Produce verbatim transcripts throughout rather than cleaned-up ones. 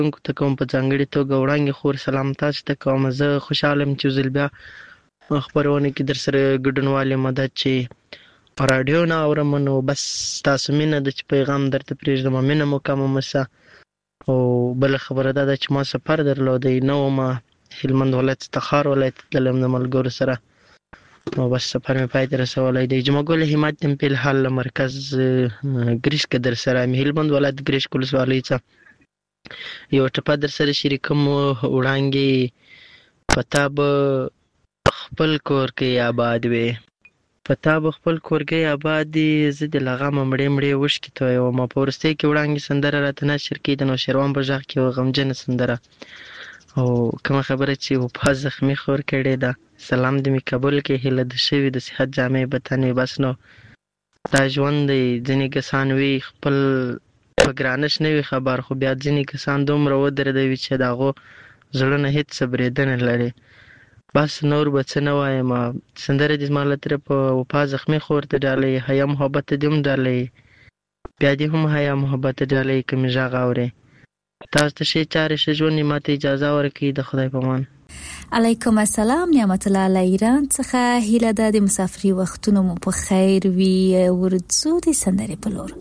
اوریدونکو ته کوم په ځانګړې توګه وړاندې خور سلام تاسو ته کوم. زه خوشحاله یم چې ځل بیا خپرونه کې در سره ګډونوال یم چې رادیو نه اورم نو بس تاسو مینه ده چې پیغام درته پرېږدم مینه مو کمه مسه. او بله خبره دا ده چې ما سفر درلودی نه وم هلمند ولایت څخه خار ولایت ته تللی یم د ملګرو سره نو بس سفر مې پای ته رسولی دی. جمعګل همت یم په الحال له مرکز ګریش کې در سره یم هلمند ولایت ګریش ولسوالۍ څخه یو ټپه در سره شریکوم. وړانګې په تا به خپل کور کې آباد وې په تا به خپل کورګۍ آباد دي زه د لغمه مړې مړې اوښکې تویوم. په وروستۍ کې وړانګې سندره راته نشر کړي د نوشیروان په غږ کې یوه غمجنه سندره او کومه خبره چې وفا زخمي خور کړې ده. سلام دې مې قبول کې هیله د شوي د صحت جامې به تنې بس نو دا ژوند دی. ځینې کسان وي خپل په ګرانش نه وي خبر خو بیا ځینې کسان دومره ودرېدوي چې د هغو زړونه هېڅ څه برېدنه لري. بس نور به څه نه وایم. سندره دې زما له طرفه په وفا زخمي خور ته ډالۍ حیا محبت ته دې هم ډالۍ بیا دې هم حیا محبت ته ډالۍ که مې غږ اورې. تاسو ته ښې چارې ښه ژوند ما ته اجازه ورکړي د خدای په امان. علیکم السلام نعمت الله له ایران څخه هیله ده د مسافري وختونو مو په خیر وي. ورځو د سندرې په لور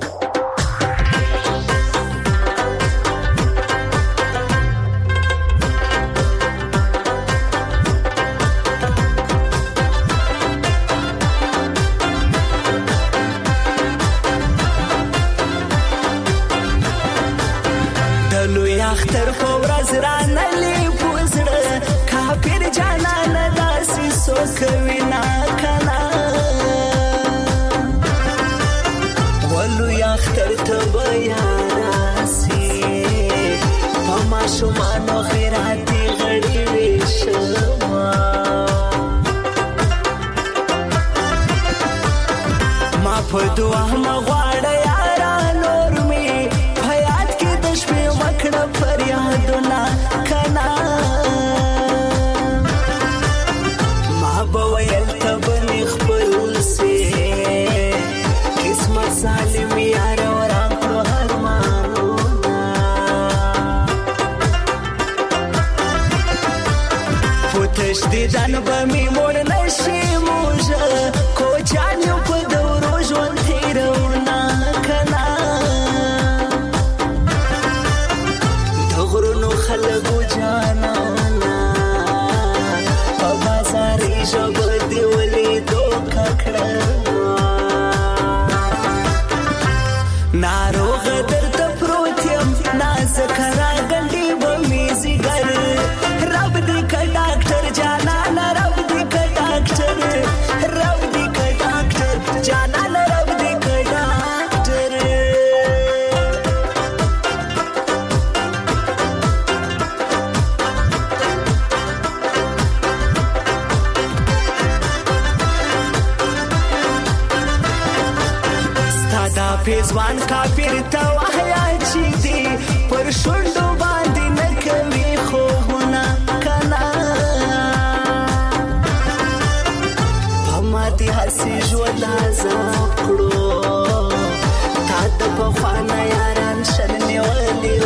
اختر فورز رانلی پوزړه کافر جانان داسې سوکوي نا کنا ولو اختر ته بیا راسي په ماشومانو خیراتي غړي وشما ما په دعا مغواړه یارا نور می حیات کې د شپې وکړه فریادونه کنا ما به ویل ته بنې خپل سي قسمت سالم یار وران کړو ارمانونه پوتش دې ځان به مې موړ نشي موږه کوچان یو په دورو ژوند تېرونه کنا خلقو جانانا په بازاري ژبه دې ولیدو ککړه ناروغه درته پروت یم نازکه راګنډې به مې ځیګر رب دې که ډاکټر جانانه رب دې که ډاکټر رب دې که ډاکټر جانانه رب دې که ډاکټر پیزوان کافر ته وحیا چې دی پر شونډو باندې نه کوي خوبونه کنا په ماتې هسې ژوند عذاب کړو تا د پخوانه یاران شل نیولي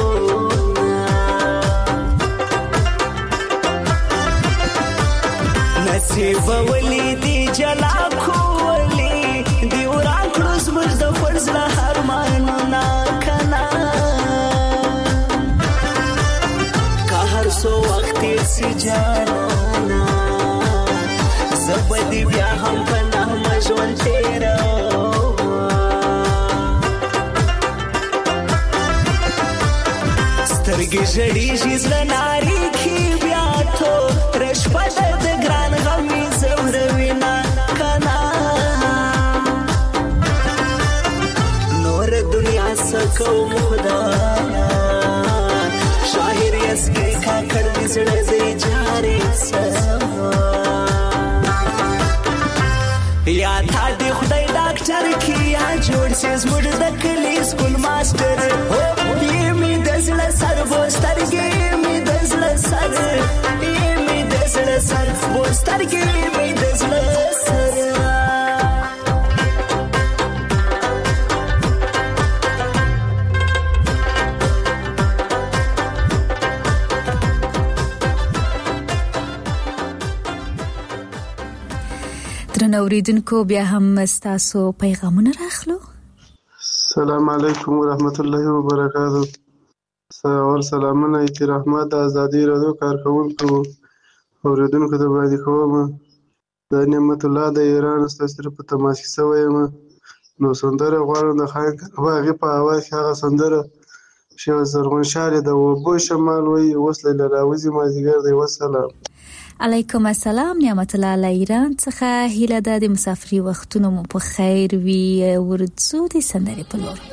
نصیب ولیدي جلا کولی دی وران کړو زموږ د فرزله ارمانونه کنا که هر څو وخت تېر سي جانانه زه به دې بیا هم په نغمه ژوند تېروم سترګې ژړېږي زړه نارېږي بیا توره شپه ده د ګران غم مې ځوروي نه کنا دنیا سکوم خدایا شاهر یسکی کاکړ دې زړه دې جاري سما یا تا دې خدای ډاکټر کی یا جوړ سي زموږ د کلی سکول ماستر یې می د زړه سر بوسترګې می د زړه سر یې می د زړه سر بوسترګې می د زړه سر درنو اوریدونکو بیا هم ستاسو پیغامونه راخلو. السلام علیکم ورحمت الله وبرکاتہ. اول سلامونه اترحمت د ازادي رادیو کارکونکو اوریدونکو ته باندې کوم. د نعمت الله د ایران ستاسو په تماس کې سوی یم. نو سندره غواړم د خان هغه په اواز کې هغه سندره شو زرغون شارې د وبو شمال وي وصله لراوزي مازیګر دی. وسلام. علیکم السلام. نعمت الله له ایران څخه هیله ده د مسافري وختونو مو په خیر وي. ورځو د سندرې په لور.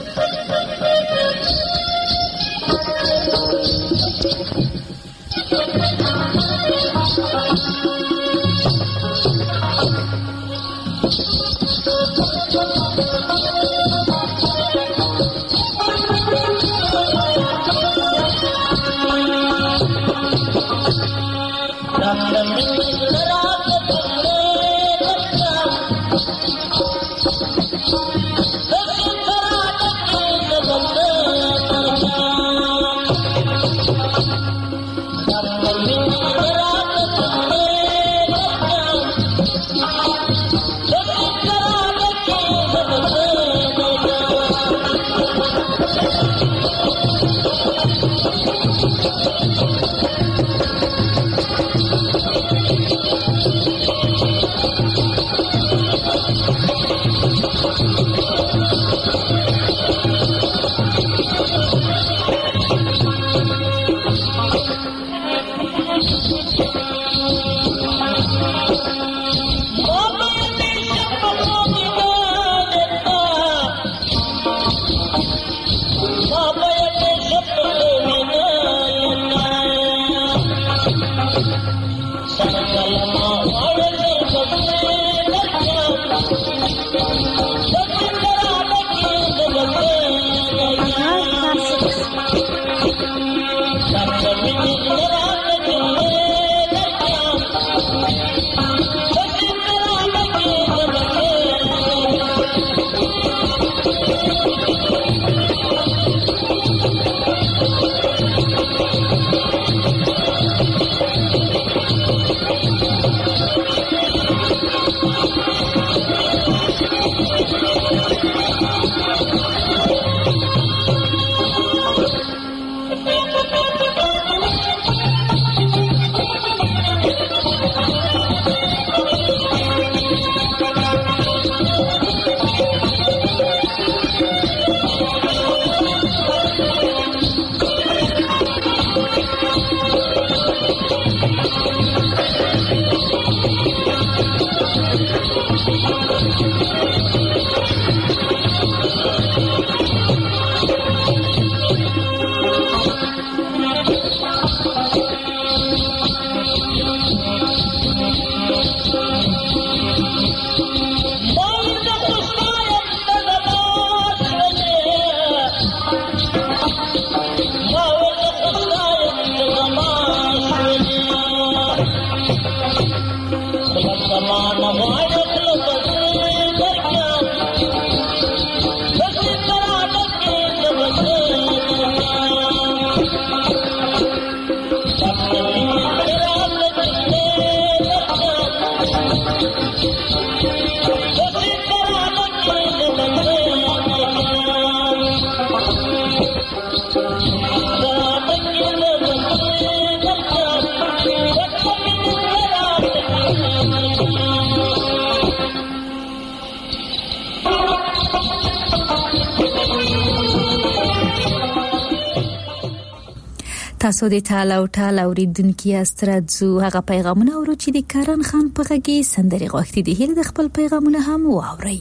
تاسو د تاله او تاله اوریدونکو استرادزو هغه پیغامونه ورو چې د کرن خان په غږی سندري غوښتي دي. هله د خپل پیغامونه هم واوري.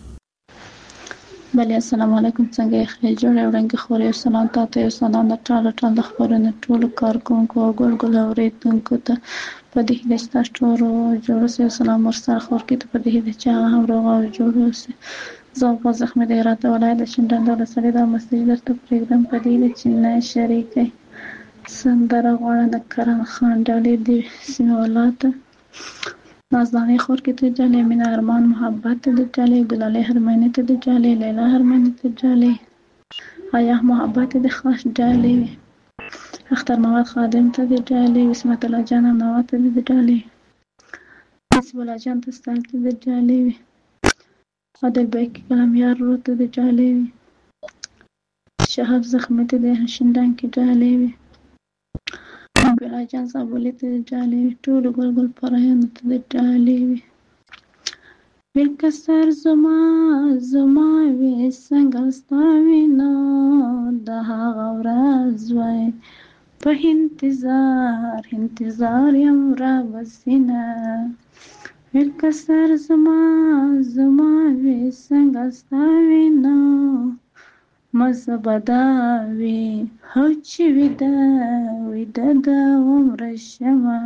بله السلام علیکم. څنګه یې خیر جوړه وړاندې خوري. سلام تاسو یو سلام د ټاله ټاله خبرونه ټول کارکونکو او ګل ګل اوریدونکو ته په دې هیله ستاسو ټول جوړ سه سلام ورسره خور کې ته په دې هیله چې هغه روغ او جوړ سه. زه په زخمه د راته ولایت شندان د سړي د مسجد درته پروګرام په دې چې نه شریکه سندره غواړه د کرن خان ډالې دی سیمه ولاته نازدانه خور کې ته جالې مینا ارمان محبت ته جالې ګلاله هرمنه ته جالې لیلا هرمنه ته جالې آیا محبت د خاص جالې اختر مواد خادم ته جالې اسمت الله جان نوات ته جالې حسب الله جان ته ستایل ته د ډالۍ وي. عادل بیکي کلام یار ورور ته د ډالۍ وي. شهاب زخمي ته د شینډان کې ډالۍ وي. ګلا جان صابولي ته د ډالۍ وي. ټولو ګل ګل پرهیانو ته د ډالۍ وي. ویلکه سر زما زما وې څنګه ستا وینه د هغه ورځ وای په انتظار انتظار یم رابسینه. ویلکه سر زما زما وې څنګه ستا وینه مزه به دا وي هو چې ویده ویده د عمره شمه.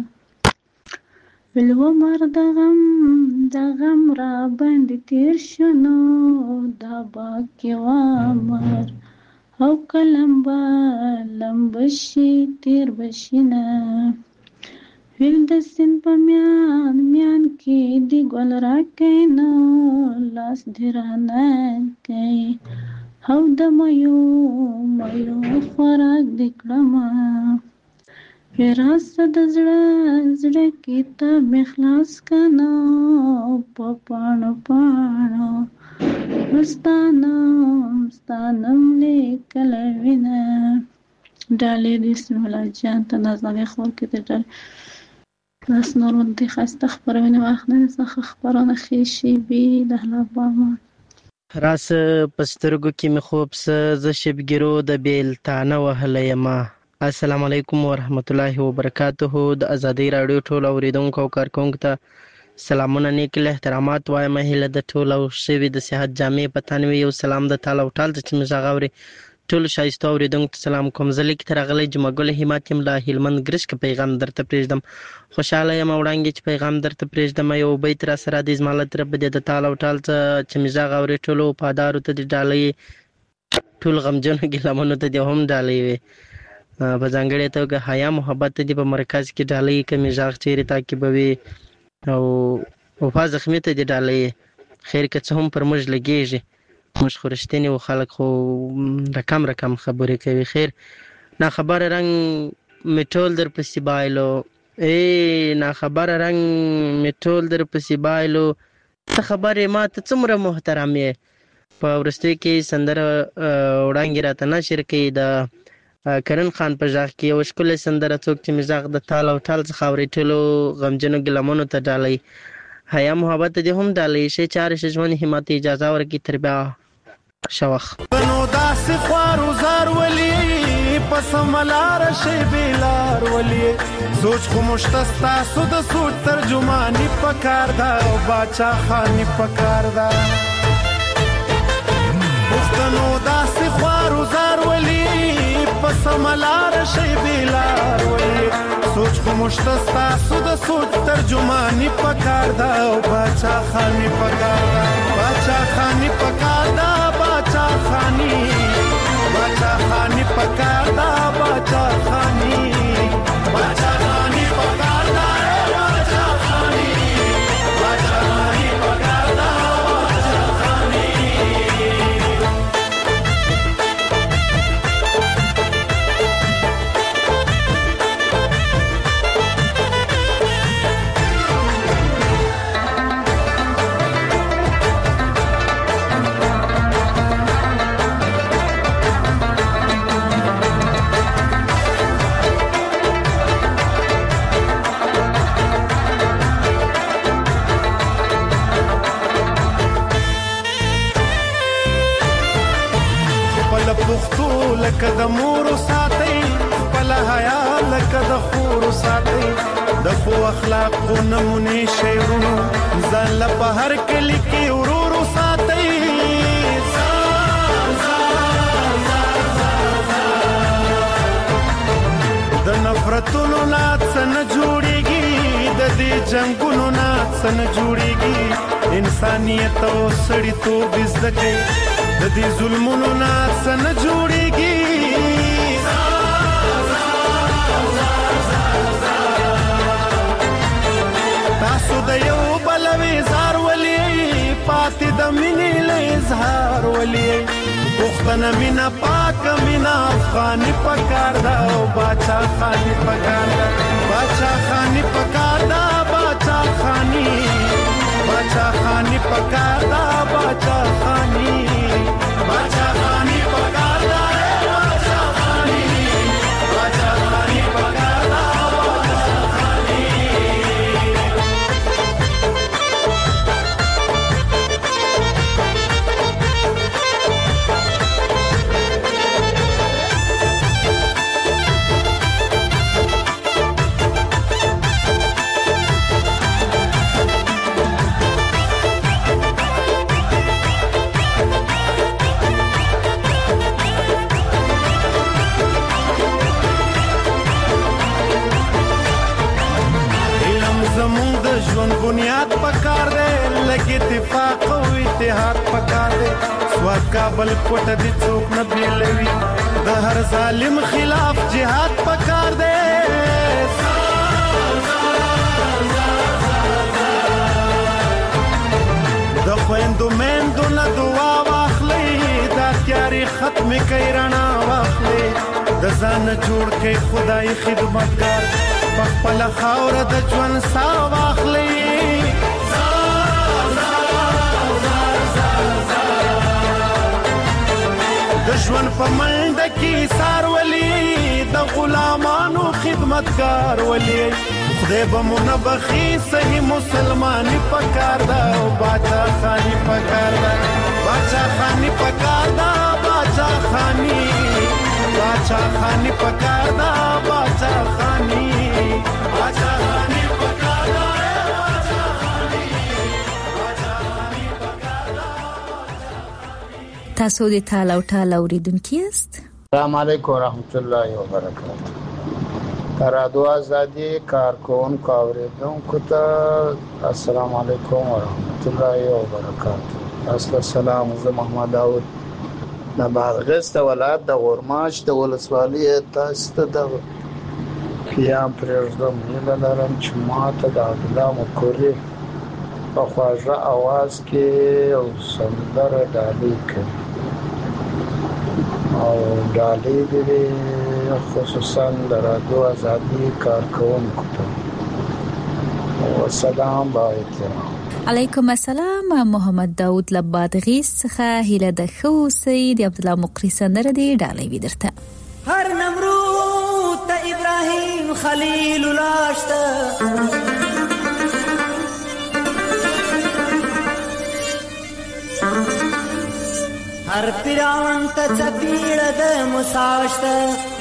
ول عمر د غم د غم را باندې تیر شو نو دا باقي عمر او که لمبه لمبه شي تیر به شي نه. ویل د سیند په میان میان کې دې ګل راکوي نو لاس دې رانه کوي او د میو میو خوراک دې کړمه. راسته د زړه زړه کتاب مې خلاص کنه په پاڼو پاڼو ستانم ستانم لیکلی وینه. ډالۍ د اسم الله جان ته نازنینې خور کې د ډالۍ بس نور د ښایسته خپرونې واخلئ څخه خپرونه ښې شیبې د احلابامه راس په سترګو کې مې خوب څه زه شبګیرو د بیلتانه وهلی یمه. السلام علیکم ورحمت الله وبرکاته. د ازادۍ راډیو ټولو اورېدونکو او کارکوونکو ته سلامونه نیک احترامات وایم. هیله د ټولو شوي د صحت جامې په تن وي. یو سلام د تاله او ټال ته چې مې غږ اوري ټولو ښایستو اورېدونکو ته سلام کوم. زه لیک ته راغلی جمعه ګل همت یم له هلمند ګرشک پیغام درته پرېږدم. خوشحاله یم وړاندې چې پیغام درته پرېږدم. یو بیت را سره د زما له طرفه دی د تال او ټال ته چې مې غږ اوري ټولو وفادارو ته د ډالۍ ټول غمجنو ګیلمنو ته دې هم ډالۍ وي. په ځانګړې توګه حیا محبت ته دې په مرکز کې ډالۍ کمې غږ چیرې تعقیبوي او وفا زخمي ته دې ډالۍ خیر که څه هم پر موږ لګېږي. موږ خو رښتینې و خلک خو رقم رقم خبرې کوي. خیر ناخبره رنگ مې ټول در پسې بایلو ای ناخبره رنگ مې ټول در پسې بایلو ته خبرې ما ته څومره محترم یې. په وروستیو کې سندره وړاندې راته نشر کوي د کرن خان په غږ کې یو ښکلی سندره څوک چې مې غږ د تال او ټال څخه اوري ټولو غمجنو ګیلمنو ته ډالۍ. حیا محبت ته دې هم ډالۍ ښې چارې ښه ژوند همت اجازه ورکړي تر بیا ښه وخت. نو داسې خوار وزار ولي په سمه لاره شی بېلار ولي سوچ خو موږ ته ستاسو د سوچ ترجماني پکار ده او باچا خاني پکار ده. پښتنو داسې خوار وزار ولي په سمه لاره شی بېلار ولي سوچ خو موږ ته ستاسو د سوچ ترجماني پکار ده او باچا خاني پکار ده. باچا خاني پکار ده باچا خاني باچا خاني پکار ده باچا خاني باچا خاني پکار ده باچا خاني باچا خاني پکار ده باچا خاني. پښتو لکه د مور ساتي خپل حیا لکه د خور ساتي د خو اخلاقو نمونه شعرونو ځان له په هر کلی کې ورور ساتي. د نفرتونو نه څه نه جوړيږي د دې جنگونو نه څه نه جوړيږي انسانيت او سړیتوب زده کوي د دې ظلمونو نه څه نه جوړيږي. تاسو د یو بل وزار ولي پاتې د مینې له اظهار ولي پښتنه مینا پاک مینا افغاني پکار ده او باچا خاني پکار ده باچا خاني پکار ده باچا خاني باچا خانی پکار دا باچا خانی باچا خانی پکار دا باچا خانی باچا خانی پکار دا باچا خانی بنیاد پکار دے لگی اتفاق و اتحاد پکار دے سواد کابل پوٹ دی چوک نبی لوی دا ہر ظالم خلاف جہاد پکار دے دا خویندو میندو نا دعا واخلی دا تیاری ختم کئی رنا واخلی دا زان جوڑ کئی خدای خدمتگار پخپل خاور د ژوند سا واخلی د ژوند په منډه کې سار ولی د غلامانو خدمتګار ولی خدای به مو نه بخي صحیح مسلمانی پکار دا او باچا خانی پکار دا باچا خانی پکار دا باچا خانی باچا خانی پکار دا باچا خانی باچا خانی پکار دا باچا خانی باچا خانی پکار دا تاسو د تالاو تالاو ریدونکي است. السلام علیکم ورحمت الله وبرکاته. رادیو آزادی کارکونکو اوریدونکو ته السلام علیکم ورحمت الله وبرکاته. اصل سلام زه محمد داود د بادغیس ولایت د غورماش د ولسوالۍ تاسو ته د پیام پرېږدم هیله لرم چې ماته د عبدالله مکوري په خواږه اواز کې یو سندره ډالۍ کړي او ډالۍ دې خصوصا د رادیو آزادي کارکونکو ته سلام با احترام. علیکم السلام. محمد داود لبادغیس څخه هیله د خو سید عبدالله مقری سندره دی ډالۍ ودرته. هر نمرود ته ابراهیم خلیل لاشته هر پیران ته چپیړه د مساشته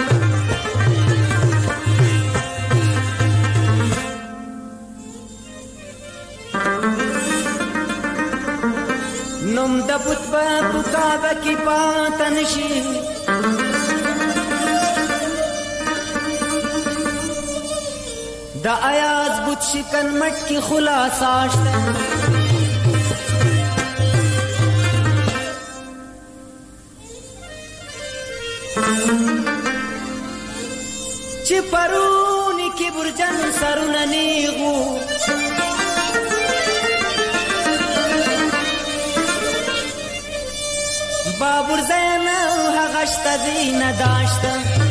نوم د بوت په کعبه کې پاتې نشي د ایاز بوت شکن مټ کې خلاصاشته چې پرونی کې برجن سرونه نیغو بابور زین هغه شته دینه داشته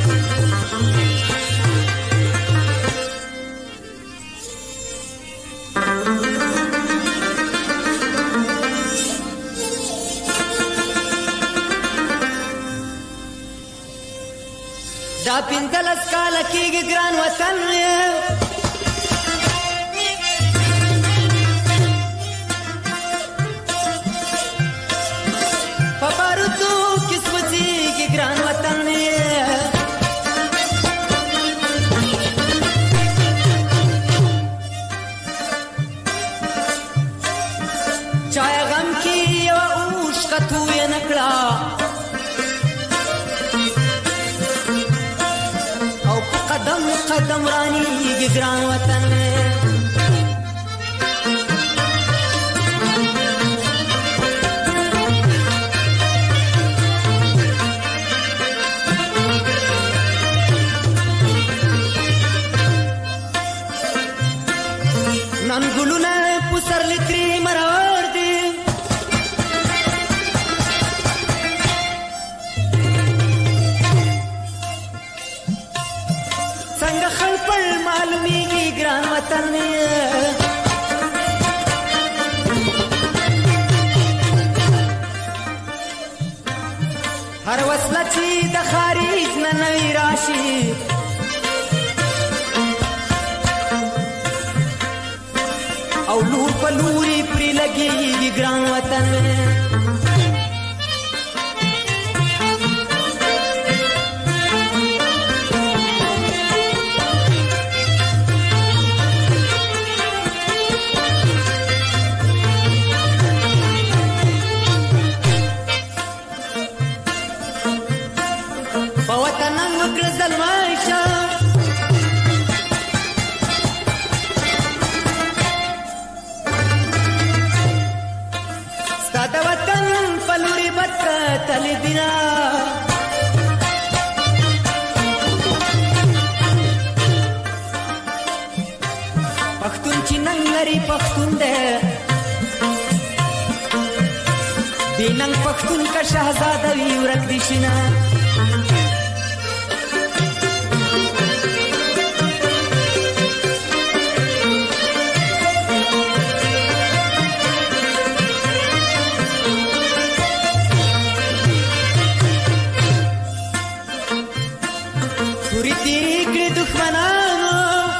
دا پینځلس کاله کېږي ګران وطن په بارودو کې سوځېږي ګران وطن چای غم کې یوه اوښکه تویه نه کړه قدم قدم رانی ګران وطن نن ګلونه پسر لتري مرور دي څنګه خلپل معلومیږي ګران وطن هر وسله چې د خارج نه نوي راشي او لور په لوري پرې لګېږي ګران وطن په وطن وکړه زلمایشه ستا د وطن په لوري به کتلې دینه پښتون چې ننګ لري پښتون دی دې ننګ پښتون که شهزاده وي ورک دي شي نه تورې تیرې کړې دښمنانو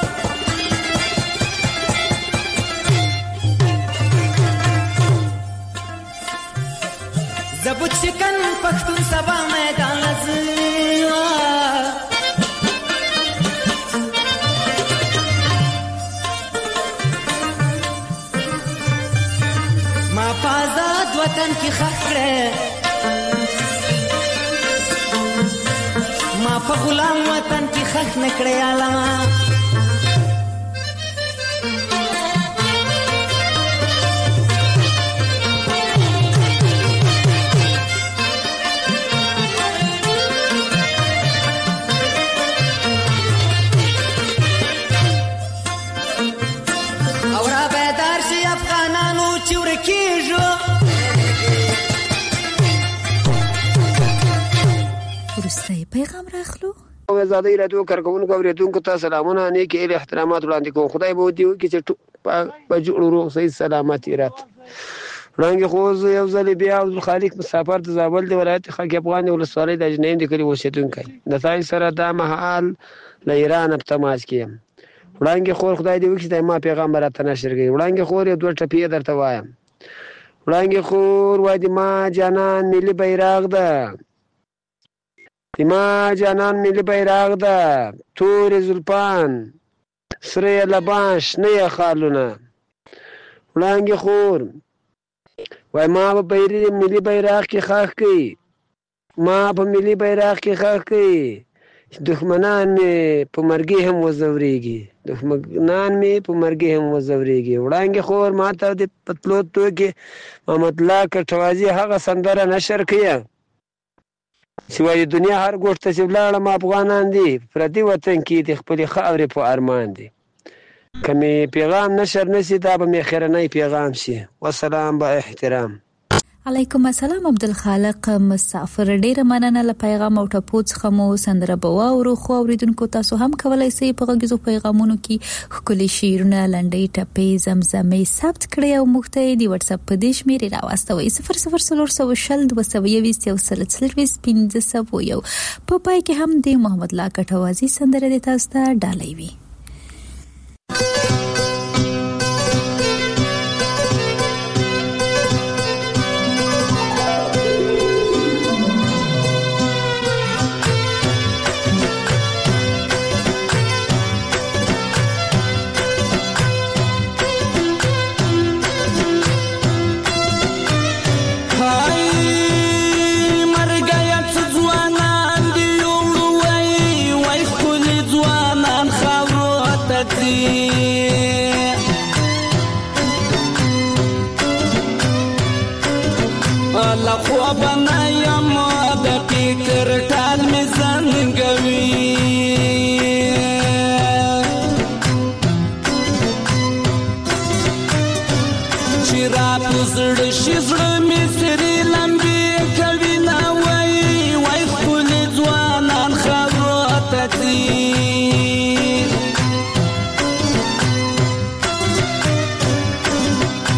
زبوت شکن پښتون سبا میدان لزوا ما په آزاد وطن کې ښخ کړې ما په غلام وطن کې ښخ نه کړې عالمه او را بیدار شي افغانانو چې ورکېږو وروستی پیغام راخلو آزادۍ راډیو کارکوونکو اورېدونکو ته سلامونه نیکې هیلې احترامات وړاندې کوم خدای به ودې وکړي چې په جوړ روغ صحیح سلامت یې راته وړاندې خو زه یو ځلې بیا عبدالخالق مسافر د زابل د ولایت خاک افغان د ولسوالۍ د اجنیم د کلي اوسېدونکی د تاسو سره دا مهال له ایرانه په تماس کې یم وړاندې خور خدای دې وکړي چې ما پیغام به راته نشر کړي وړاندې خور یو دوه ټپې درته وایم وړاندې خور وایي د ما جانان ملي بیراغ ده ما جانان ملي بیراغ ده تورې زلفان سره لبان شنه خالونه وړاندې خور وای ما په بیرې ملي بیراغ کې خاک کړي ما په ملي بیراغ کې خاک کړي دښمنان مې په مرګي هم وزورېږي دښمنان مې په مرګي هم وزورېږي وړاندې خور ما ته د پتلو توکې محمد الله کټوازي هغه سندره نشر کړه چې وایي دنیا هر ګوټ ته چې ولاړم افغانان دي پردي وطن کې د خپلې خاورې په ارمان دي که مې پیغام نشر نشي دا به مې خیرنی پیغام شي وسلام با احترام علیکم السلام عبدالخالق مسافر ډیره مننه له پیغام او ټپو څخه مو سندره به واورو خو اوریدونکو تاسو هم کولی شئ په غږیزو پیغامونو کې ښکلي شعرونه لنډۍ ټپې زمزمې ثبت کړئ او موږ ته یې د وټساپ په دې شمېرې راواستوئ صفر صفر څلور سوه شل دوه سوه یویشت یو سل څلرویشت پنځه سوه یو په پای کې هم د محمد الله کټوازي سندره دې تاسو ته ډالۍ وي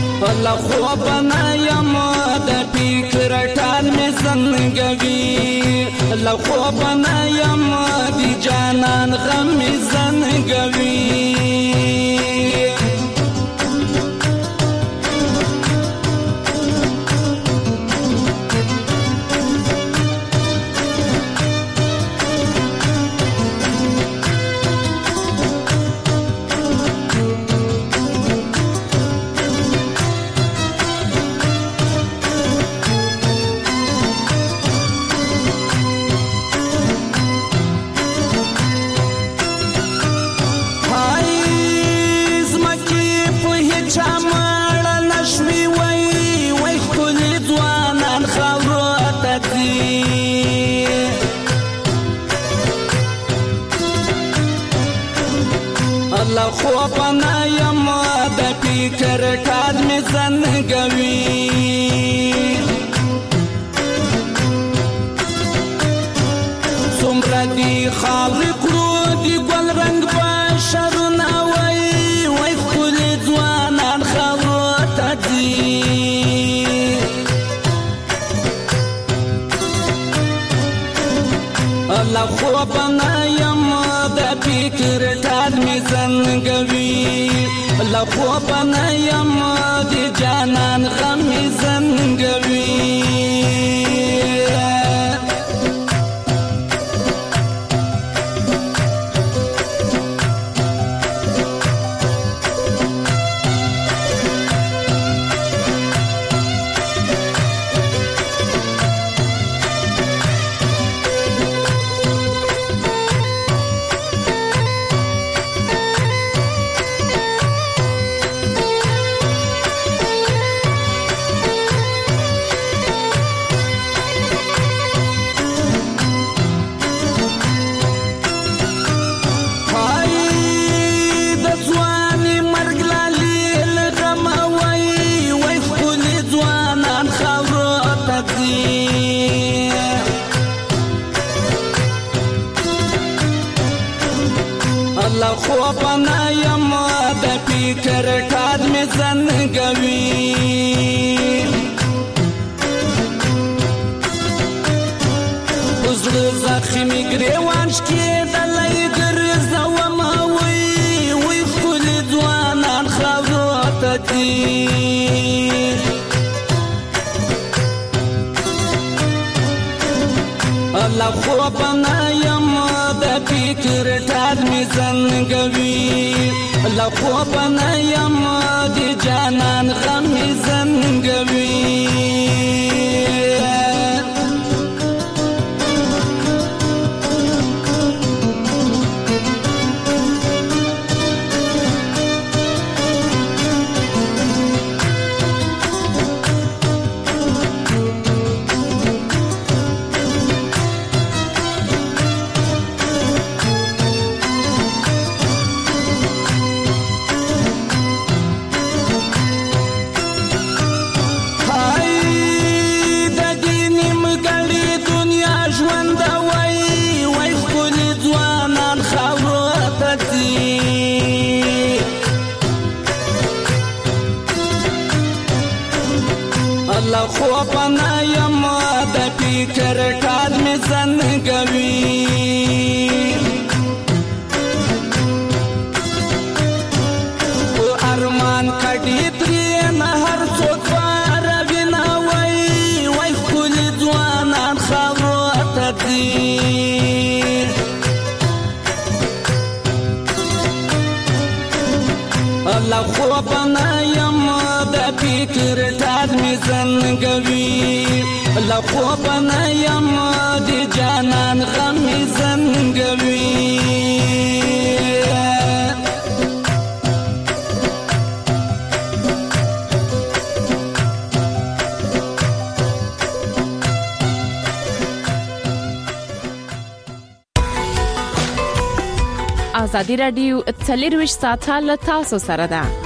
خو بنا یم د فکر ټال می څنګه وی لو خوبنا یم دی جانان غم زنگوی الله خوبنا یم د فکر کار می زنګوي څومره دی خالق رو دی ګل رنگ بشرونه وای وای خپل ځوانان خاوته دي الله خوبنا یم د فکر کار می زنګوي الله خوبنا یم د جانان غم می زنګوي الله خوبنا یم د فکر کار می زنګوي وزړه زخمي ګریوان شکېدلی ګرځوم وی وی خپل ځوانان خاوته دي الله خوبنا یم د فکر کار می زنګوي الله خوبنا یم د جانان غم می زنګوي الله خوبنا یم د فکر کار می زنګوي او ارمان کډی ترې نه هر څوک راوینا وای وای خپل ځوانان خاوته دي الله خوبنا یم د فکر کار می زنګوي الله خوبنا یم د جانان غم می زنګوي ازادي رادیو څلور ویشت ساعته له تاسو سره ده.